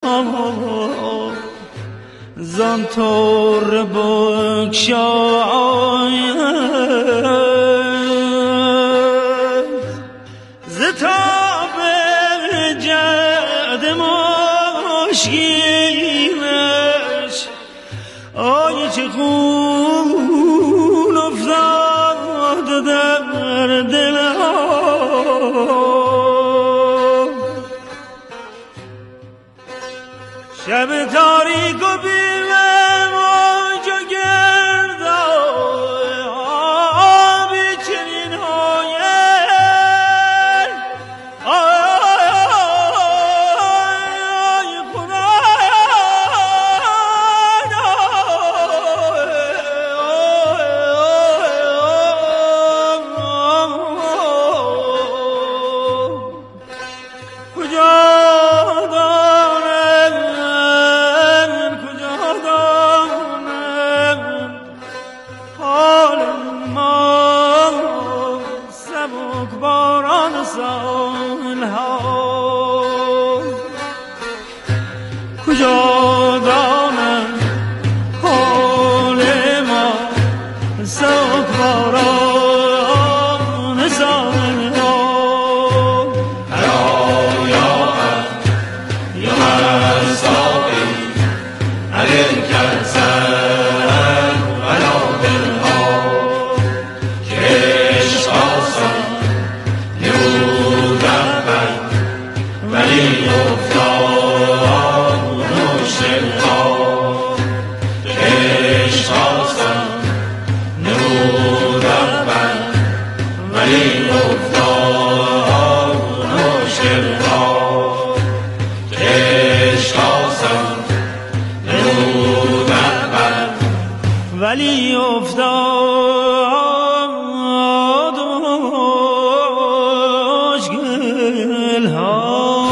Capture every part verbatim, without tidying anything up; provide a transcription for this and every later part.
زان طور بگشای ز تاب جعد مشکینش آی چه خون افتاد در دلها شب تاریک و بیمه موج و گرد آبی چنین های آی خدا کجا کجا دانم حال ما سوگواران سالها هلا یا یا ساقی عليك السلام على دلها كش قاسم نودم ولی افتاد نوشتها کش خواستم نمودم ولی افتاد نوشتها کش خواستم نمودم ولی افتاد مشکل‌ها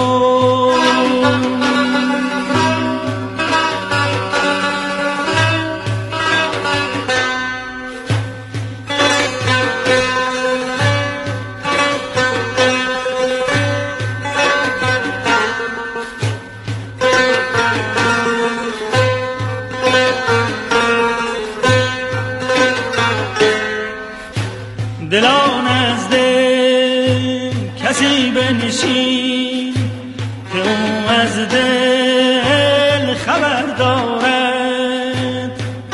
دلان از دل کسی بنشین که او از دل خبر دارد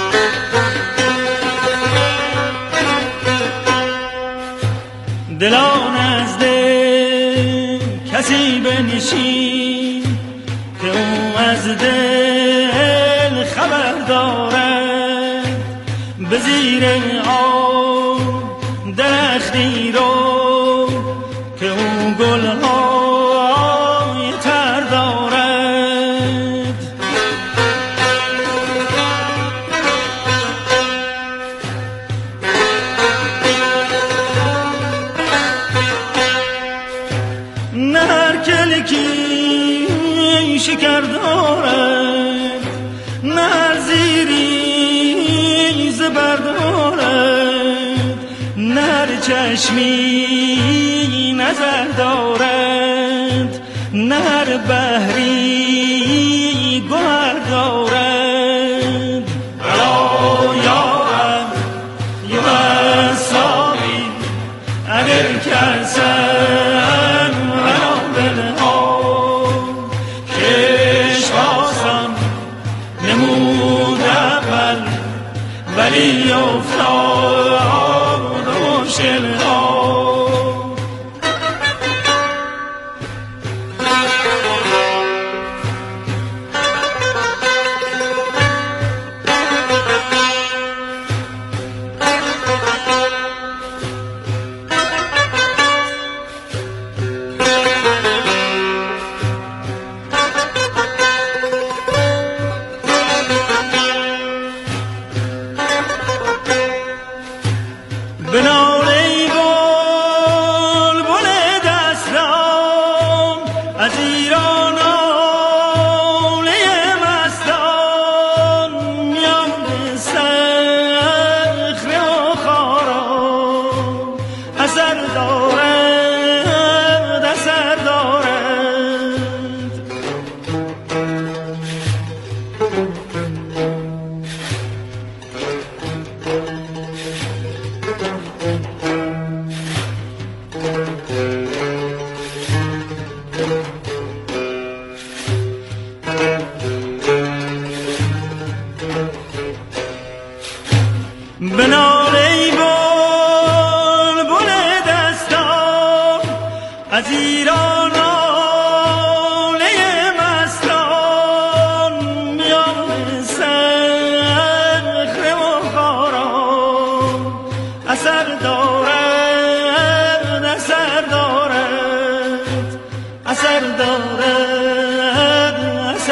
دلان از دل کسی بنشین که او از دل خبر دارد به زیر آب درختی رو که او گلهای تر دارد نه هر کلکی شکر دارد نه هر زیری زبر دارد نه هر چشمی نظر دارد نه هر بحری گوهر دارد هلا یا یا ساقی عليك السلام على دلها کش خواستم نمود اول ولی افتاد مشکل‌ها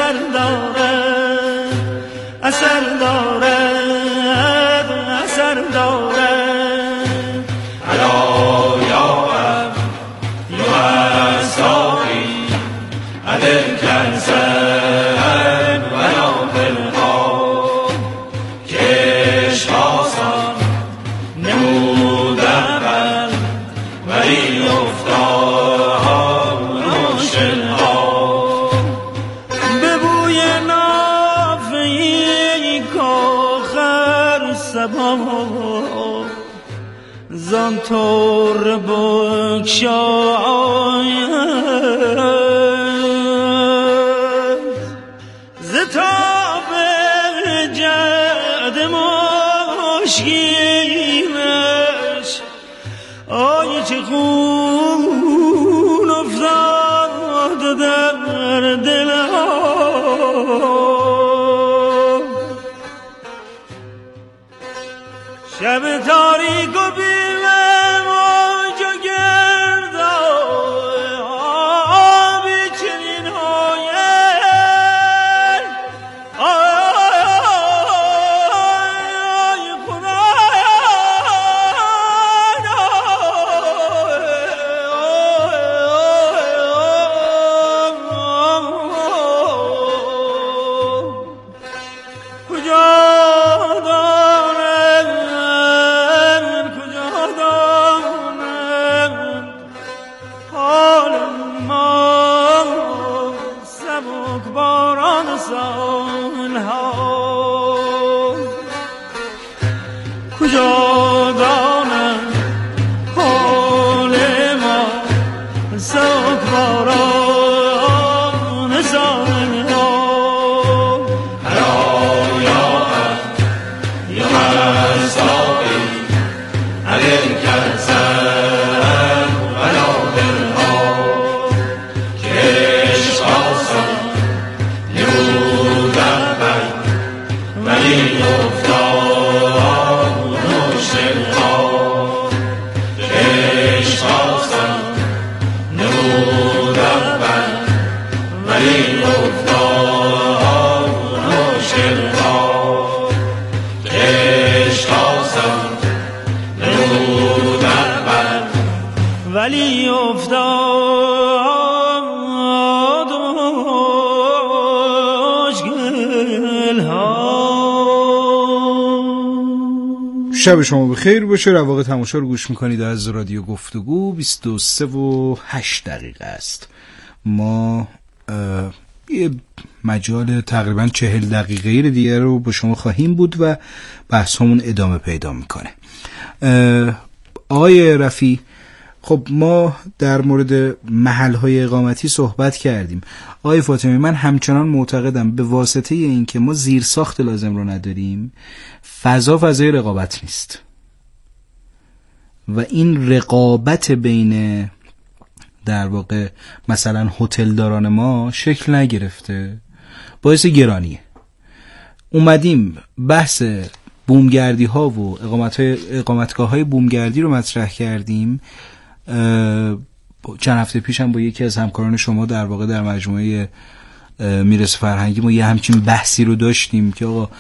اثر دارد اثر دارد اثر دارد الا یا اب یا ساقی ادر کنسن ولا بالها کش آسان نمود اول ولی افتاد روشن ها به بوی نافهی کاخر سبا زان طور بگشاید ز تاب جد مشکینش آی چه خون افتاد در دل ها شب تاریک و بیمه موج و گرد آبی چنین هایل آی خدا کجا کجا دانم حال ما سوگواران سال ها الا یا اب یا ساقی ادر کنسن ولا بالها کش آسان نمود اول ولی افتاد روشن ها کش آسان نمود اول ولی افتاد روشن ها کش آسان نمود اول ولی افتاد مشکل ها. شب شما بخیر باشه. رواق تماشا رو گوش میکنید از رادیو گفتگو. بیست و سه و هشت دقیقه است. ما یه مجال تقریبا چهل دقیقه دیگه رو با شما خواهیم بود و بحث همون ادامه پیدا میکنه. آقای رفی، خب ما در مورد محل‌های اقامتی صحبت کردیم. آقای فاطمی، من همچنان معتقدم به واسطه این که ما زیرساخت لازم رو نداریم، فضا فضای رقابت نیست و این رقابت بین در واقع مثلا هتلداران ما شکل نگرفته، باعث گرانیه. اومدیم بحث بومگردی ها و اقامت های اقامتگاه های بومگردی رو مطرح کردیم. چند هفته پیش هم با یکی از همکاران شما در واقع در مجموعه میراث فرهنگی ما یه همچین بحثی رو داشتیم که آقا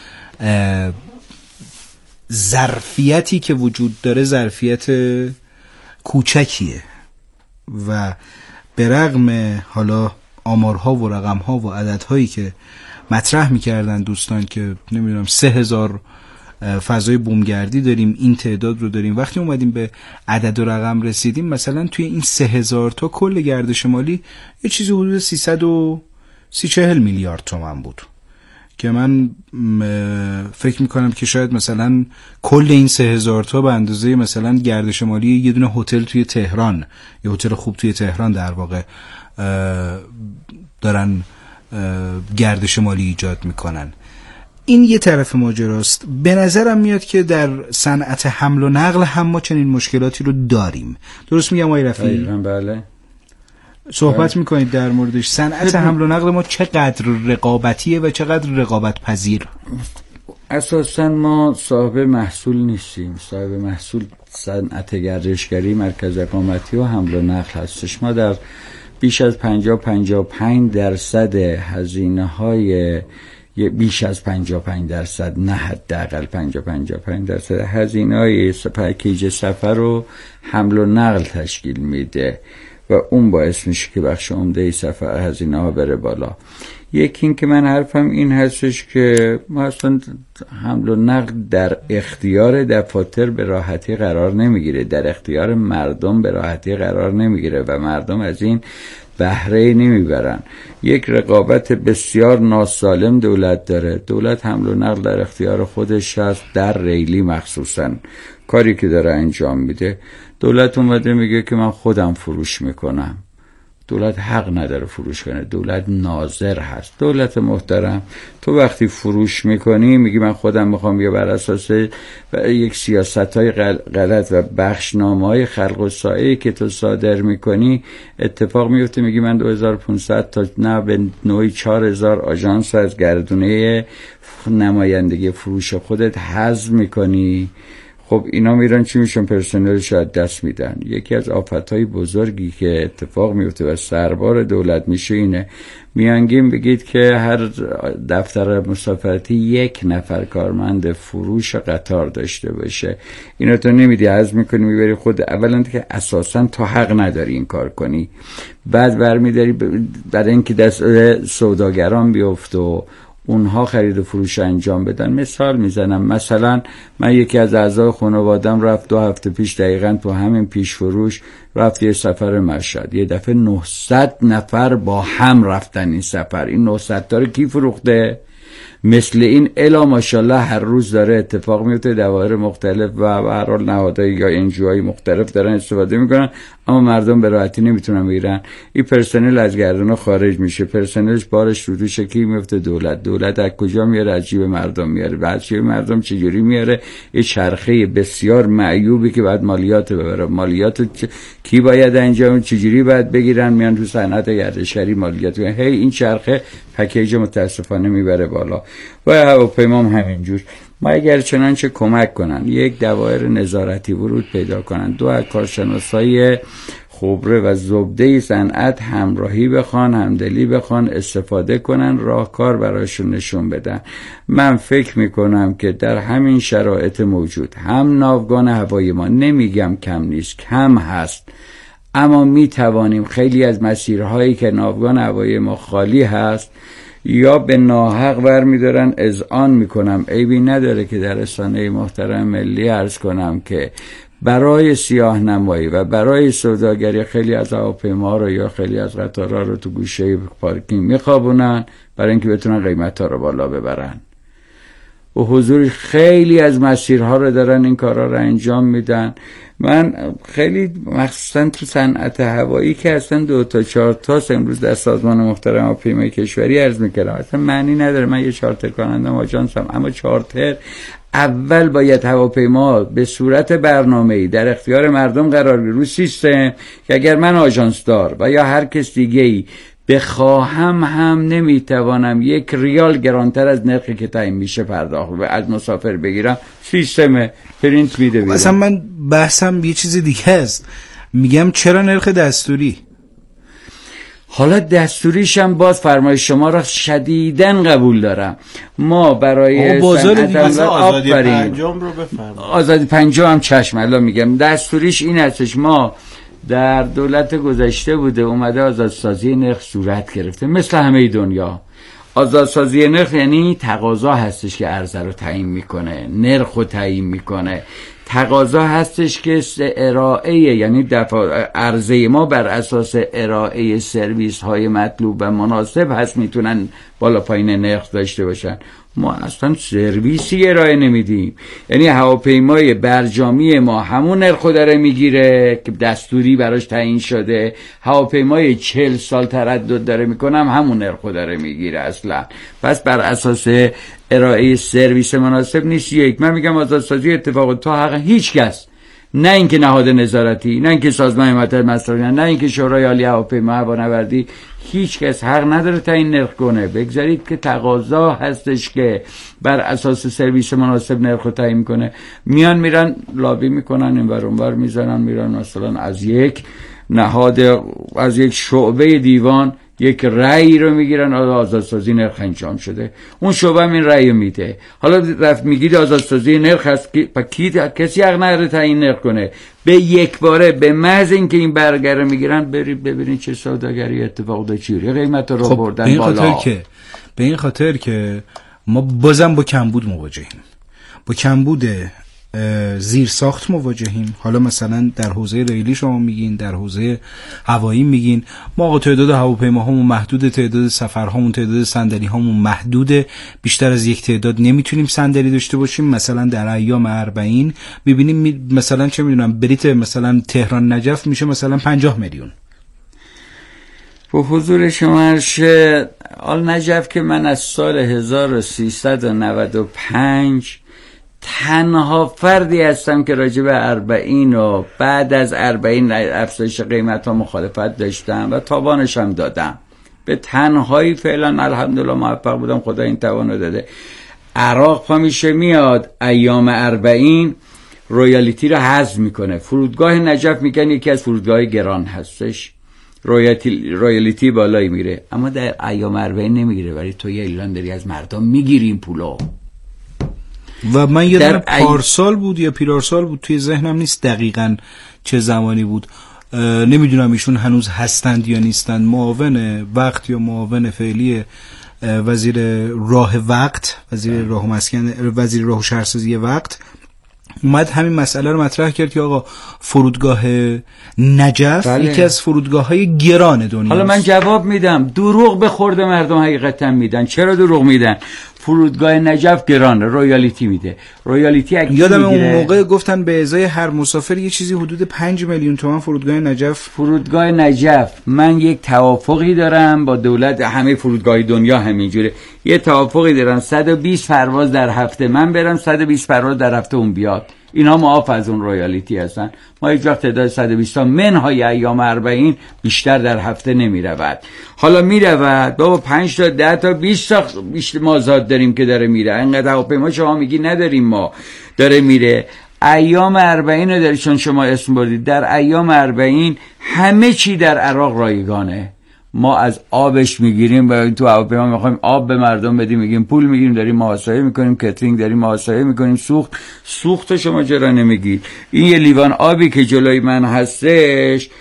ظرفیتی که وجود داره ظرفیت کوچکیه و به رغم حالا آمارها و رقمها و عددهایی که مطرح میکردن دوستان که نمیدونم سه هزار فضای بومگردی داریم، این تعداد رو داریم، وقتی اومدیم به عدد و رقم رسیدیم مثلا توی این سه هزار تا کل گردش مالی یه چیزی حدود سیصد و سی چهل میلیارد تومان بود که من فکر میکنم که شاید مثلا کل این سه هزار تا به اندازه مثلا گردش مالی یه دونه هتل توی تهران، یه هتل خوب توی تهران در واقع دارن گردش مالی ایجاد میکنن. این یه طرف ماجراست. به نظرم میاد که در صنعت حمل و نقل هم ما چنین مشکلاتی رو داریم. درست میگم آقای رفیعی؟ بله. صحبت میکنید در موردش. صنعت حمل و نقل ما چقدر رقابتیه و چقدر رقابت پذیر؟ اساسا ما صاحب محصول نیستیم. صاحب محصول صنعت گردشگری، مرکز اقامتی و حمل و نقل هستش. ما در بیش از پنجاه پنجاه و پنج درصد هزینه های بیش از پنجاه و پنج درصد، نه حداقل پنجاه پنجاه و پنج درصد هزینه های پکیج سفر رو حمل و نقل تشکیل میده و اون باعث میشه که بخش عمده سفر هزینه ها بره بالا. یکی این که من حرفم این هستش که ما اصلا حمل و نقل در اختیار دفاتر به راحتی قرار نمیگیره، در اختیار مردم به راحتی قرار نمیگیره و مردم از این بهره نمیبرن. یک رقابت بسیار ناسالم دولت داره. دولت حمل و نقل در اختیار خودش هست، در ریلی مخصوصا کاری که داره انجام میده. دولت اومده میگه که من خودم فروش میکنم. دولت حق نداره فروش کنه، دولت ناظر هست. دولت محترم، تو وقتی فروش میکنی میگی من خودم میخوام، یا بر اساس یک سیاست‌های غلط و بخشنامه‌های خلق و سایه‌ای که تو صادر میکنی اتفاق میفته، میگی من دو هزار و پانصد تا نه به نوعی چهار هزار آژانس از گردونه نمایندگی فروش خودت حذف میکنی. خب اینا میرن چی میشن؟ پرسنلش از دست میدن. یکی از آفتهای بزرگی که اتفاق میفته و سربار دولت میشه اینه، میانگین بگید که هر دفتر مسافرتی یک نفر کارمند فروش قطار داشته باشه. اینا تو نمیدی، حذف میکنی میبری خود. اولا که اساسا تو حق نداری این کار کنی، بعد برمیداری برای اینکه دست سوداگران بیفت و اونها خرید و فروش انجام بدن. مثال میزنم، مثلا من یکی از اعضای خانوادم رفت دو هفته پیش دقیقاً تو همین پیش فروش رفت یه سفر مشهد، یه دفعه نهصد نفر با هم رفتن این سفر. این نهصد تا رو کی فروخته؟ مثل این الا ماشاءالله هر روز داره اتفاق میفته، دوائر مختلف و به هر حال نهادهای یا انجیوهای مختلف دارن استفاده میکنن، اما مردم به راحتی نمیتونن بگیرن. این پرسنل از گردنا خارج میشه، پرسنلش بارش رو دوش کی میفته؟ دولت. دولت از کجا میاره؟ از جیب مردم میاره. بعد جیب مردم چجوری میاره؟ این چرخه بسیار معیوبی که بعد مالیات ببره. مالیات چ... کی باید انجام، چجوری باید بگیرن؟ میان تو صنعت گردشگری مالیات میگن. هی این چرخه پکیج متاسفانه میبره بالا. و هواپیما هم همینجور. ما اگر چنانچه کمک کنن، یک دوایر نظارتی ورود پیدا کنن، دو از کارشناسای خبره و زبده صنعت همراهی بخوان، همدلی بخوان، استفاده کنن، راهکار براشون نشون بدن، من فکر میکنم که در همین شرایط موجود هم ناوگان هوایی ما، نمیگم کم نیست، کم هست، اما میتوانیم خیلی از مسیرهایی که ناوگان هوایی ما خالی هست یا به ناحق برمیدارن اذعان میکنم. عیبی نداره که در رسانه محترم ملی عرض کنم که برای سیاه نمایی و برای سوداگری خیلی از هواپیما رو یا خیلی از قطارها رو تو گوشه پارکینگ میخوابونن برای اینکه بتونن قیمت‌ها رو بالا ببرن. و حضور خیلی از مسیرها رو دارن این کارا رو انجام میدن. من خیلی مخصوصا تو صنعت هوایی که اصلا دو تا چهار تا امروز در سازمان محترم هواپیمای کشوری عرض میکردم، اصلا معنی نداره من یه چارتر کنندم آژانسم، اما چارتر اول باید هواپیما به صورت برنامه‌ای در اختیار مردم قرار بگیره رو سیستم که اگر من آژانس دار و یا هر کس دیگه‌ای بخواهم هم نمیتوانم یک ریال گرانتر از نرخی که تعیین میشه پرداخت از مسافر بگیرم. سیستم پرینت میده بیرون. مثلا من بحثم یه چیز دیگه است، میگم چرا نرخ دستوری؟ حالا دستوریش هم باز فرمایش شما را شدیداً قبول دارم. ما برای صنعت آزادی پنجم رو بفرمایید. آزادی پنجم هم چشم الان میگم. دستوریش این هستش، ما در دولت گذشته بوده اومده آزادسازی نرخ صورت گرفته مثل همه دنیا. آزادسازی نرخ یعنی تقاضا هستش که عرضه رو تعیین میکنه، نرخ رو تعیین میکنه. تقاضا هستش که ارائه، یعنی دفع عرضه ما بر اساس ارائه سرویس های مطلوب و مناسب هست میتونن بالا پایین نرخ داشته باشن. ما اصلا سرویسی ارائه نمیدیم، یعنی هواپیمای برجامی ما همون نرخو داره میگیره که دستوری براش تعیین شده، هواپیمای چهل سال تردد داره میکنم همون نرخو داره میگیره اصلا. پس بر اساس ارائه سرویس مناسب نیست. یک، من میگم آزادسازی اتفاق تا حق هیچ کس، نه اینکه نهاد نظارتی، نه اینکه سازمان حمایت مصرفی، نه اینکه شورای عالی هواپیما هوانوردی، هیچ کس حق نداره تعیین نرخ کنه. بگذارید که تقاضا هستش که بر اساس سرویس مناسب نرخ رو تعیین کنه. میان میرن لابی میکنن، این ور اون ور میزنن، میرن مثلا از یک نهاد از یک شعبه دیوان یک رأی رو میگیرن آزادسازی نرخ انجام شده، اون شعبه هم این رأی رو میده. حالا رفت میگید آزادسازی نرخ هست، کی کسی حق نداره تعیین نرخ کنه. به یک باره به محض اینکه این برگه رو میگیرن، برید ببینید چه سوداگری اتفاق افتاد، چجوری قیمت رو خب بردن به این بالا. خاطر که به این خاطر که ما بازم با کمبود مواجهیم، با کمبود زیر ساخت مواجهیم. حالا مثلا در حوزه ریلی شما میگین، در حوزه هوایی میگین، ما آقا تعداد هواپیماهامون محدود، تعداد سفرهامون، تعداد صندلی هامون محدوده، بیشتر از یک تعداد نمیتونیم صندلی داشته باشیم. مثلا در ایام اربعین میبینیم مثلا چه میدونم بلیت مثلا تهران نجف میشه مثلا پنجاه میلیون. با حضور شما عرشه آل نجف که من از سال هزار و سیصد و نود و پنج تنها فردی هستم که راجع به اربعین و بعد از اربعین افزایش قیمت ها مخالفت داشتم و تاوانش هم دادم. به تنهایی فعلا الحمدلله موفق بودم، خدا این توانو داده. عراق پا میشه میاد ایام اربعین رویالیتی رو حذف میکنه. فرودگاه نجف میگن یکی از فرودگاه گران هستش، رویالیتی رویالیتی بالایی میره، اما در ایام اربعین نمیگیره، ولی تو یه ایران داری از مردم میگیریم پولو. و من یادم پارسال بود یا پیرارسال بود، توی ذهنم نیست دقیقاً چه زمانی بود، نمیدونم ایشون هنوز هستند یا نیستند، معاون وقت یا معاون فعلی وزیر راه وقت، وزیر راه و مسکن، وزیر راه و شهرسازی وقت، اومد همین مسئله رو مطرح کرد که آقا فرودگاه نجف بله. یکی از فرودگاه‌های گران دنیاست. حالا من جواب میدم، دروغ به خورد مردم حقیقتا میدن. چرا دروغ میدن؟ فرودگاه نجف گرانه، رویالیتی میده. رویالیتی اگه یادم اون موقع گفتن به ازای هر مسافر یه چیزی حدود پنج میلیون تومان فرودگاه نجف. فرودگاه نجف من یک توافقی دارم با دولت، همه فرودگاه دنیا همینجوره، یه توافقی دارم صد و بیست پرواز در هفته من برم، صد و بیست پرواز در هفته اون بیاد. اینا معاف از اون رویالیتی هستن. ما هیچ وقت تعداد صد و بیست تا منهای ایام اربعین بیشتر در هفته نمی رود. حالا می رود بابا پنج تا ده تا بیست تا بیشتر مازاد داریم که داره میره. اینقدر هواپیما شما میگی نداریم، ما داره میره. ایام اربعین رو داری، چون شما اسم بردید، در ایام اربعین همه چی در عراق رایگانه. ما از آبش میگیریم و تو هواپیما میخوایم آب به مردم بدیم، میگیم پول میگیریم، داریم محاسبه میکنیم، کاترینگ داریم محاسبه میکنیم، سوخت سوخت شما چرا نمیگید؟ این یه لیوان آبی که جلوی من هستش،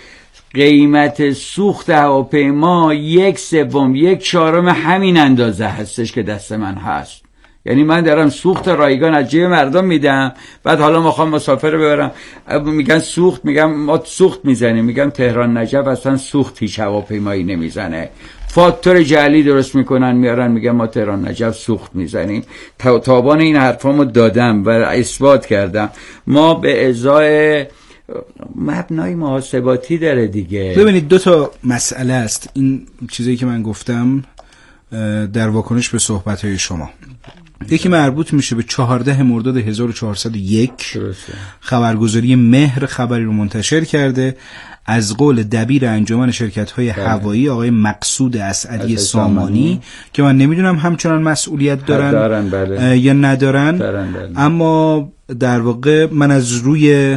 قیمت سوخت هواپیما یک سوم یک چهارم همین اندازه هستش که دست من هست. یعنی من دارم سوخت رایگان از جیب مردم میدم، بعد حالا میخوام مسافر رو ببرم، میگن سوخت، میگم ما سوخت میزنیم، میگم تهران نجف اصلا سوخت هیچ هواپیمایی نمیزنه، فاکتور جعلی درست میکنن میارن میگن ما تهران نجف سوخت میزنیم. تابان این حرفامو دادم و اثبات کردم. ما به ازای مبنای محاسباتی داره دیگه. ببینید دو تا مسئله است این چیزایی که من گفتم در واکنش به صحبت‌های شما. یکی مربوط میشه به چهاردهم مرداد هزار و چهارصد و یک، خبرگزاری مهر خبری رو منتشر کرده از قول دبیر انجمن شرکت‌های هوایی آقای مقصود اسعدی سامانی که من نمیدونم همچنان مسئولیت دارن, دارن بله. یا ندارن دارن بله. اما در واقع من از روی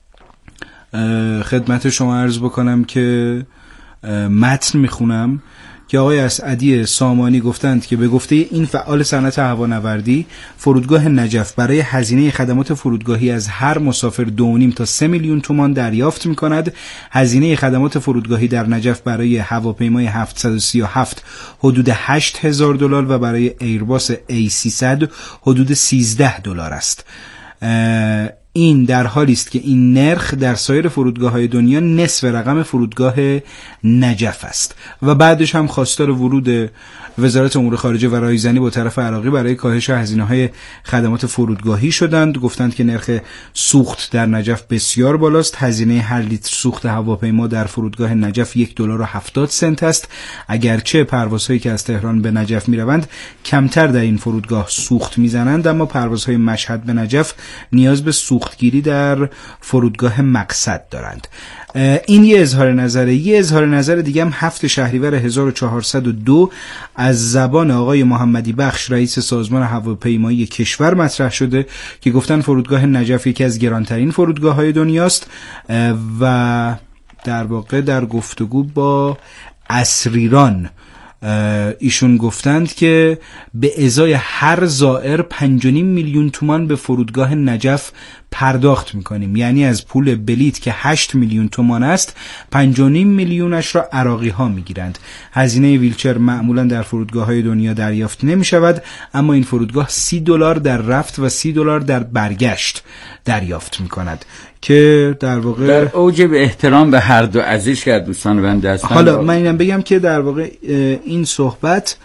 خدمت شما عرض بکنم که متن میخونم که آقای اسعدی سامانی گفتند که به گفته این فعال صنعت هوانوردی، فرودگاه نجف برای هزینه خدمات فرودگاهی از هر مسافر دو و نیم تا سه میلیون تومان دریافت می‌کند. هزینه خدمات فرودگاهی در نجف برای هواپیمای هفتصد و سی و هفت حدود هشت هزار دلار و برای ایرباس ای سیصد حدود سیزده دلار است. این در حالی است که این نرخ در سایر فرودگاه‌های دنیا نصف رقم فرودگاه نجف است. و بعدش هم خواستار ورود وزارت امور خارجه و رایزنی با طرف عراقی برای کاهش هزینه‌های خدمات فرودگاهی شدند. گفتند که نرخ سوخت در نجف بسیار بالاست. هزینه هر لیتر سوخت هواپیما در فرودگاه نجف یک دلار و هفتاد سنت است. اگرچه پروازهایی که از تهران به نجف می‌روند کمتر در این فرودگاه سوخت می‌زنند، اما پروازهای مشهد به نجف نیاز به سوختگیری در فرودگاه مقصد دارند. این یه اظهار نظره. یه اظهار نظر دیگه هم هفت شهریور هزار و چهارصد و دو از زبان آقای محمدی بخش رئیس سازمان هواپیمایی کشور مطرح شده که گفتن فرودگاه نجف یکی از گرانترین فرودگاه‌های دنیاست و در واقع در گفتگو با عصریران ایشون گفتند که به ازای هر زائر پنج و نیم میلیون تومان به فرودگاه نجف پرداخت میکنیم. یعنی از پول بلیت که هشت میلیون تومان است، پنج و نیم میلیونش را عراقی ها میگیرند. هزینه ویلچر معمولا در فرودگاه های دنیا دریافت نمی شود، اما این فرودگاه سی دلار در رفت و سی دلار در برگشت دریافت میکند که در واقع در اوج به احترام به هر دو عزیز که دوستان بنده هستند. حالا من اینم بگم که در واقع این صحبت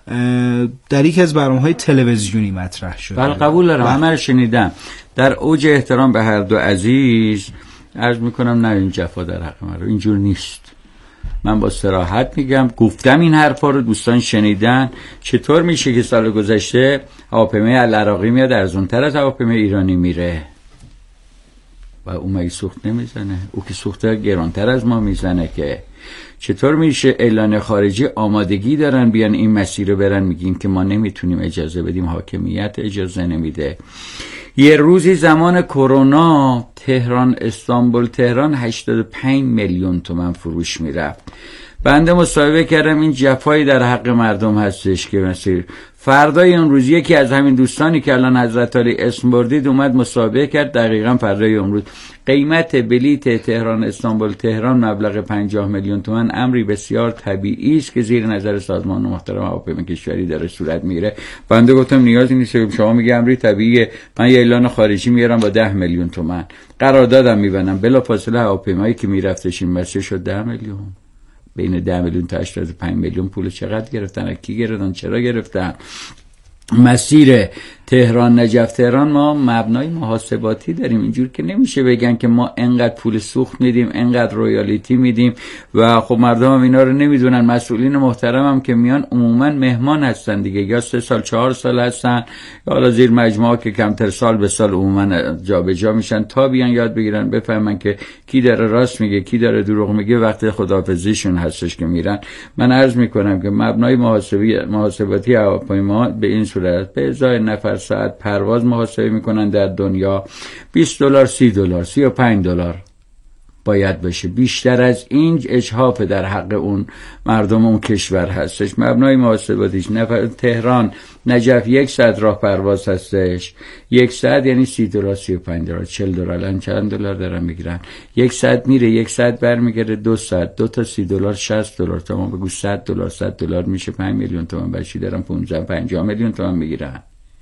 در یک از برنامه‌های تلویزیونی مطرح شده. بله قبول دارم، همه رو شنیدم. در اوج احترام به هر دو عزیز عرض میکنم نه این جفا در حق من رو اینجور نیست. من با صراحت میگم، گفتم این حرفا رو، دوستان شنیدن. چطور میشه که سال گذشته هواپیمای العراقی میاد ارزان‌تر از هواپیمای ایرانی میره و اون مگه سوخت نمیزنه؟ او که سوخته گرانتر از ما میزنه. که چطور میشه اعلان خارجی آمادگی دارن بیان این مسیر رو برن، میگیم که ما نمیتونیم اجازه بدیم، حاکمیت اجازه نمیده. یه روزی زمان کرونا تهران استانبول تهران هشتاد و پنج میلیون تومان فروش میرفت. بنده مصاحبه کردم، این جفایی در حق مردم هستش که مسیر. فردای اون روز یکی از همین دوستانی که الان حضرت علی اسم بردید اومد مصاحبه کرد، دقیقاً فردای اون روز قیمت بلیت تهران استانبول تهران مبلغ پنجاه میلیون تومان امری بسیار طبیعی است که زیر نظر سازمان محترم هواپیمای کشوری داره صورت میگیره. بنده گفتم نیازی نیست، شما میگی امری طبیعیه، من یه اعلان خارجی میارم با ده میلیون تومان قراردادم میبندم، بلافاصله هواپیمایی که میرفتش این مسیر شد ده میلیون. بین ده میلیون تا هشتاد و پنج میلیون پول چقدر گرفتن؟ کی گرفتن؟ چرا گرفتن؟ مسیر تهران نجف تهران ما مبنای محاسباتی داریم، اینجور که نمیشه بگن که ما انقدر پول سوخت میدیم، انقدر رویالیتی میدیم و خب مردم هم اینا رو نمیدونن. مسئولین محترم هم که میان عموما مهمان هستن دیگه، یا سه سال چهار سال هستن یا حالا زیر مجموعه که کمتر سال به سال عموما جا به جا میشن تا بیان یاد بگیرن، بفهمن که کی داره راست میگه کی داره دروغ میگه. وقت خداحافظیشون هستش که میرن. من عرض میکنم که مبنای محاسبی محاسباتی هواپیما به این صورت به ازای نفر ساعت پرواز محاسبه میکنن در دنیا بیست دلار، سی دلار، سی و پنج دلار باید بشه. بیشتر از این اجحاف در حق اون مردم اون کشور هستش. مبنای محاسباتیش نفر تهران نجف یک ساعت راه پرواز هستش، یک ساعت یعنی سی دلار، سی و پنج دلار، چل دلار. الان چند دلار دارن میگیرن؟ یک ساعت میره یک ساعت برمیگرده، دو ساعت دو تا سی دلار شصت دلار، تمام بگو صد دلار، صد دلار میشه پنج میلیون تومان. بچی دارن پانزده پنجاه میلیون تومان میگیرن.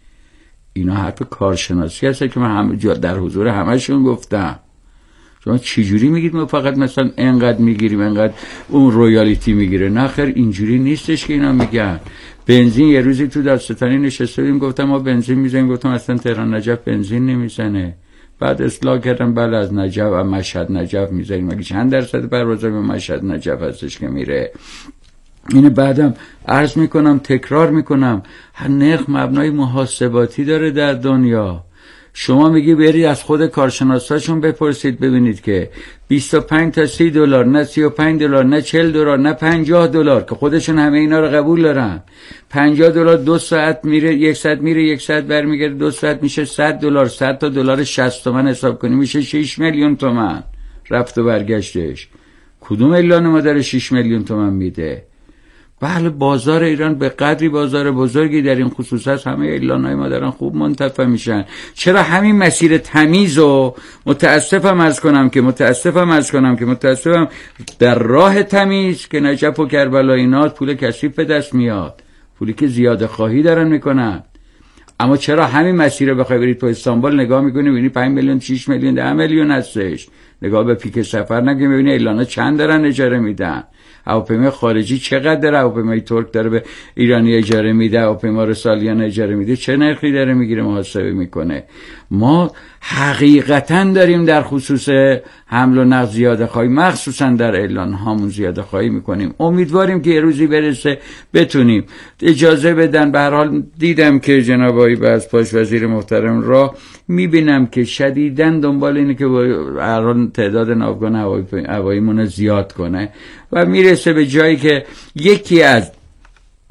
اینا حرف کارشناسی هست که من هم در حضور همشون گفتم. شما چجوری میگید ما فقط مثلا انقدر میگیریم انقدر اون رویالیتی میگیره؟ نه خیر، اینجوری نیستش که اینا میگن. بنزین یه روزی تو داستانی نشسته بودیم گفتم ما بنزین میزنیم، گفتم اصلا تهران نجف بنزین نمیزنه. بعد اصلاح کردم بله از نجف و مشهد نجف میزنیم. مگه چند درصد پروازهای به مشهد نجف هستش که میره؟ اینه بعدم عرض میکنم تکرار میکنم، هر نرخ مبنای محاسباتی داره در دنیا. شما میگی برید از خود کارشناساشون بپرسید ببینید که بیست و پنج تا سی دلار، نه سی و پنج دلار، نه چهل دلار، نه پنجاه دلار که خودشون همه اینا رو قبول دارن. پنجاه دلار دو ساعت میره، یک ساعت میره یک ساعت برمیگرده، دو ساعت میشه صد دلار. صد تا دلار شصت تومن حساب کنی میشه شش میلیون تومن رفت و برگشتش. کدوم اعلان ما داره شش میلیون تومن میده؟ بله بازار ایران به قدری بازار بزرگی در این خصوص هست، همه اعلان‌های ما دارن خوب منتفع میشن. چرا همین مسیر تمیز و متاسفم از کنم که متاسفم از کنم که متاسفم در راه تمیز که نجف و کربلا اینا پول کثیف به دست میاد، پولی که زیاده خواهی دارن میکنن. اما چرا همین مسیر رو بخوای برید تو استانبول نگاه میکنی ببینی پنج میلیون، شش میلیون، ده میلیون هستش. نگاه به پیک سفر نگی ببینی اعلانا چند دارن اجاره میدن. هواپیمای خارجی چقدر داره؟ هواپیمای ترک داره به ایرانی اجاره میده، هواپیما رسالیان اجاره میده، چه نرخی داره میگیره محاسبه میکنه. ما حقیقتا داریم در خصوص حمل و نقل زیاده خواهی، مخصوصا در اعلان هامون زیاده خواهی میکنیم. امیدواریم که یه روزی برسه بتونیم اجازه بدن. به هر حال دیدم که جناب آقای بزپاش وزیر محترم را میبینم که شدیداً دنبال اینه که هر حال تعداد ناوگان هواییمون زیاد کنه و میرسه به جایی که یکی از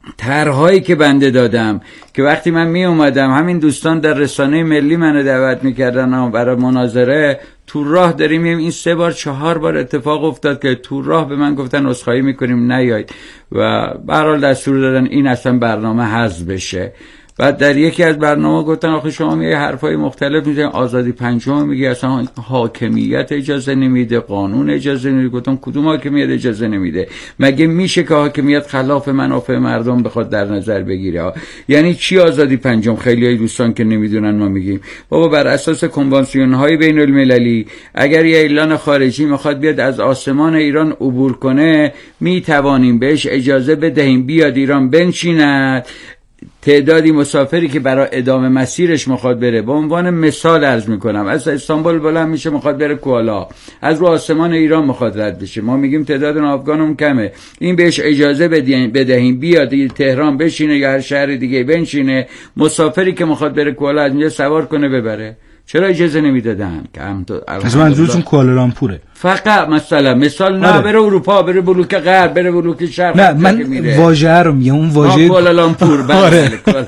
طرح‌هایی که بنده دادم که وقتی من می اومدم همین دوستان در رسانه ملی منو دعوت میکردن برای مناظره، تو راه داریم مییم، این سه بار چهار بار اتفاق افتاد که تو راه به من گفتن عذرخواهی میکنیم نیایید و به هر حال دستور دادن این اصلا برنامه حذف بشه. بعد در یکی از برنامه گفتن آخه شما میگه حرفای مختلف میزنید، آزادی پنجم میگه اصلا حاکمیت اجازه نمیده، قانون اجازه نمیده. گفتم کدوم حاکمیت اجازه نمیده؟ مگه میشه که حاکمیت خلاف منافع مردم بخواد در نظر بگیره؟ یعنی چی آزادی پنجم؟ خیلی های دوستان که نمیدونن ما میگیم بابا بر اساس کنوانسیون های بین المللی اگر یه اعلان خارجی میخواد بیاد از آسمان ایران عبور کنه میتوانیم بهش اجازه بدهیم بیاد ایران بنشیند، تعدادی مسافری که برای ادامه مسیرش میخواد بره، به عنوان مثال عرض میکنم، از استانبول بلند میشه میخواد بره کوالا، از رو آسمان ایران میخواد رد بشه، ما میگیم تعداد افغانم کمه، این بهش اجازه بدهیم بیاد تهران بشینه یا هر شهر دیگه بنشینه، مسافری که میخواد بره کوالا از اینجا سوار کنه ببره. چرا اجازه نمیدادن؟ که هم تو از منظورتون کوالالامپوره فقط مثلا مثال نه بره اروپا، بره بلوک غرب، بره بلوک شرق. نه من واژه رو میگم، اون واژه کوالالامپور بله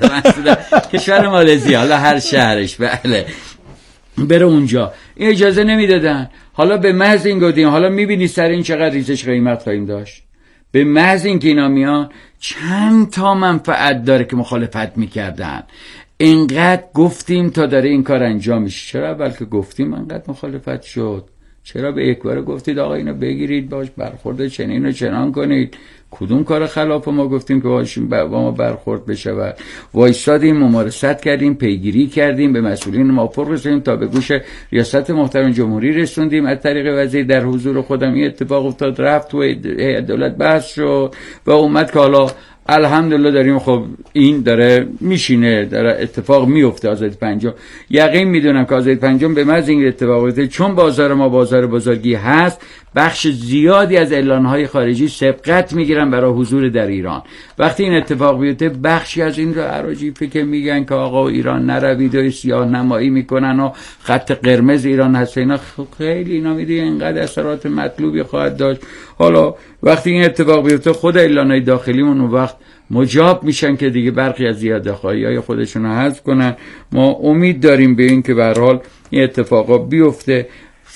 کشور مالزی، حالا هر شهرش بله بره اونجا، این اجازه نمیدادن. حالا به محض این گفتیم، حالا میبینی سر این چقدر ریزش قیمت خواهیم داشت، به محض این که اینا میان چند تا منفعت داره که مخالفت میکردن. اینقدر گفتیم تا داره این کار انجام میشه. چرا اول که گفتیم انقدر مخالفت شد؟ چرا به یک بار گفتید آقا اینو بگیرید باش برخورد چنین و چنان کنید؟ کدوم کار خلاف ما گفتیم که باشیم با ما برخورد بشه؟ و وایسادیم، ممارست کردیم، پیگیری کردیم، به مسئولین موافق رسیدیم تا به گوش ریاست محترم جمهوری رسوندیم. از طریق وزیر در حضور خودم این اتفاق افتاد، رفت تو هیئت دولت بحث شد و اومد که حالا الحمدلله داریم خب این داره میشینه، داره اتفاق میفته. آزادی پنجم یقین میدونم که آزادی پنجم به محض این اتفاق افتاد، چون بازار ما بازار بزرگی هست، بخش زیادی از اعلانهای خارجی سبقت میگیرن برای حضور در ایران. وقتی این اتفاق بیفته بخشی از این رو اراجیفه که میگن که آقا ایران نروید و سیاه نمایی میکنن و خط قرمز ایران هست، اینا خیلی اینا میده اینقدر اثرات مطلوبی خواهد داشت. حالا وقتی این اتفاق بیفته خود اعلانهای داخلیمون اون وقت مجاب میشن که دیگه برخی از زیاده‌خواهی‌های خودشون رو حذف کنن. ما امید داریم به این که به هر حال این اتفاقا بیفته.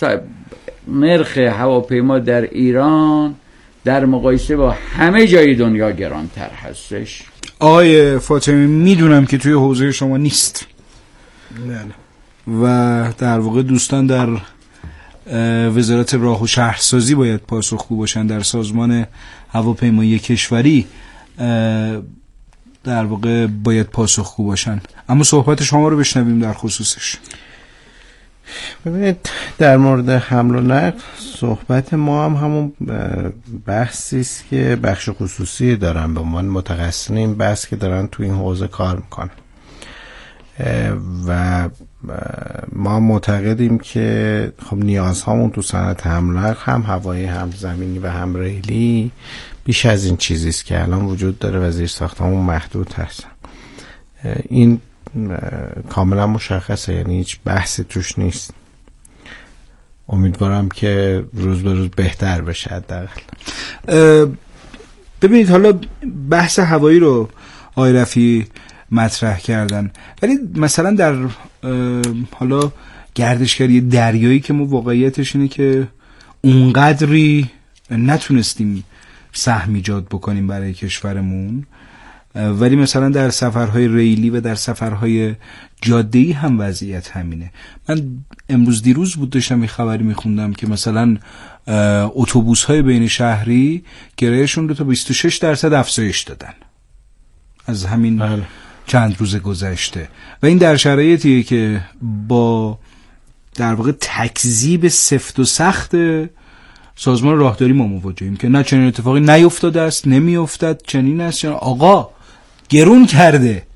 نرخ هواپیما در ایران در مقایسه با همه جای دنیا گرانتر هستش. آقای فاطمی میدونم که توی حوزه شما نیست و در واقع دوستان در وزارت راه و شهرسازی باید پاسخگو باشن، در سازمان هواپیمایی کشوری در واقع باید پاسخگو باشن. اما صحبت شما رو بشنویم در خصوصش. ببینید در مورد حمل و نقل صحبت ما هم همون بحثی است که بخش خصوصی دارن به عنوان متخصصین این بحث که دارن تو این حوزه کار میکنن و ما معتقدیم که خب نیازهامون تو صنعت حمل و نقل هم هوایی هم زمینی و هم ریلی بیش از این چیزی است که الان وجود داره و زیر ساختمون محدود هستن. این کاملا مشخصه، یعنی هیچ بحثی توش نیست. امیدوارم که روز به روز بهتر بشه حداقل. ببینید حالا بحث هوایی رو آقای رفیعی مطرح کردن، ولی مثلا در حالا گردشگری دریایی که ما واقعیتش اینه که اونقدری نتونستیم سهم ایجاد بکنیم برای کشورمون، ولی مثلا در سفرهای ریلی و در سفرهای جاده‌ای هم وضعیت همینه. من امروز دیروز بود داشتم یه خبری میخوندم که مثلا اتوبوس‌های بین شهری کرایه‌شون رو تا بیست و شش درصد افزایش دادن از همین بله. چند روز گذشته، و این در شرایطیه که با در واقع تکذیب سفت و سخت سازمان راهداری ما مواجهیم که نه چنین اتفاقی نیفتاده است، نمیافتد، چنین است. آقا گرون کرده،